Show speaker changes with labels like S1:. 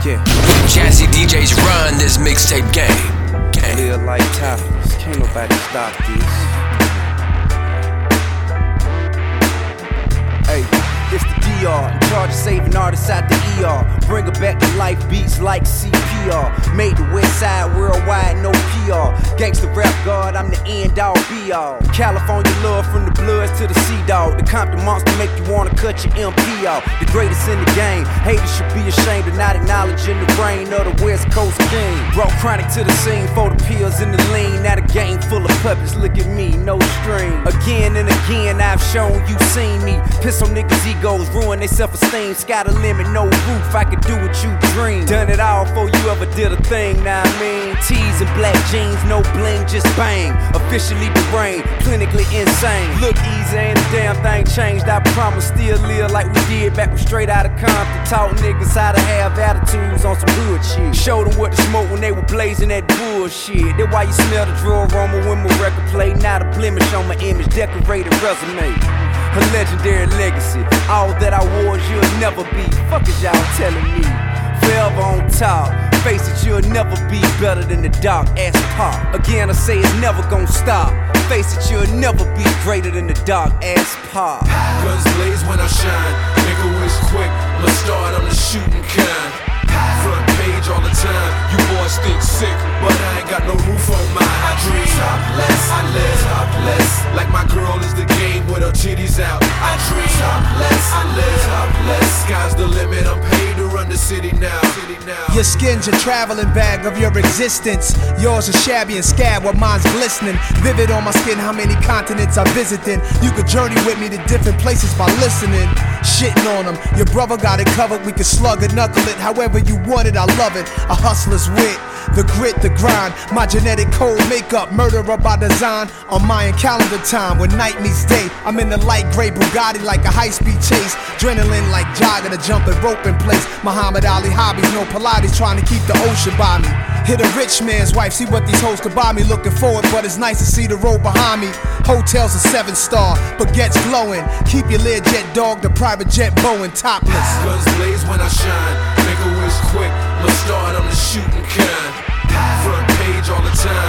S1: Yeah.
S2: Jazzy DJs run this mixtape game.
S1: Live like topics, can't nobody stop this. Hey, it's the DR, in charge of saving artists out the ER. Bring her back to life, beats like CPR. Made the west side worldwide, no PR. Gangsta rap god, I'm the end all be all. California love from the Bloods to the Sea Dog. The Compton monster make you wanna cut your MP off. The greatest in the game, haters should be ashamed of not acknowledging the reign of the West Coast king. Brought chronic to the scene for the pills and the lean. Now the game full of puppets, look at me, no string. Again and again, I've shown you seen me. Piss on niggas' egos, ruin their self-esteem. Sky the limit, no roof, I could do what you dream. Done it all before you ever did a thing, now I mean. Tees and black jeans, no bling, just bang. Officially deranged, clinically insane. Look easy, ain't a damn thing changed. I promise still live like we did back when straight out of Compton. Taught niggas how to have attitudes on some good shit. Showed them what to smoke when they were blazing that bullshit. That's why you smell the draw aroma when my record play. Not a blemish on my image, decorated resume. A legendary legacy. All that I was, you'll never be. Fuck is y'all telling me? Forever on top. Face it, you'll never be better than the dark ass pop. Again, I say it's never gonna stop. Face it, you'll never be greater than the dark ass pop.
S3: Guns blaze when I shine. Make a wish quick. I'ma start, I'm the shooting kind. Front page all the time. You boys think sick, but I ain't got no roof on mine. I dream topless, I live topless. Like my girl is the game with her titties out. I dream topless, I live topless. Sky's the limit, I'm paid to run the city now.
S4: Your skin's your traveling bag of your existence. Yours is shabby and scab while mine's glistening. Vivid on my skin, how many continents I visited. You could journey with me to different places by listening. Shitting on them, your brother got it covered. We could slug it, knuckle it, however you want it, I love it. A hustler's wit, the grit, the grind. My genetic code makeup, murderer by design. On Mayan calendar time, when night meets day, I'm in the light gray Bugatti like a high-speed chase. Adrenaline like jogging a jumping rope in place. Muhammad Ali hobbies, no Pilates, trying to keep the ocean by me. Hit a rich man's wife, see what these hoes could buy me. Looking forward, but it's nice to see the road behind me. Hotels a 7-star, baguettes glowing. Keep your Learjet dog, the private jet Boeing topless.
S3: Guns blaze when I shine. Make a wish quick. I'ma start, I'm the shooting kind. Front page all the time.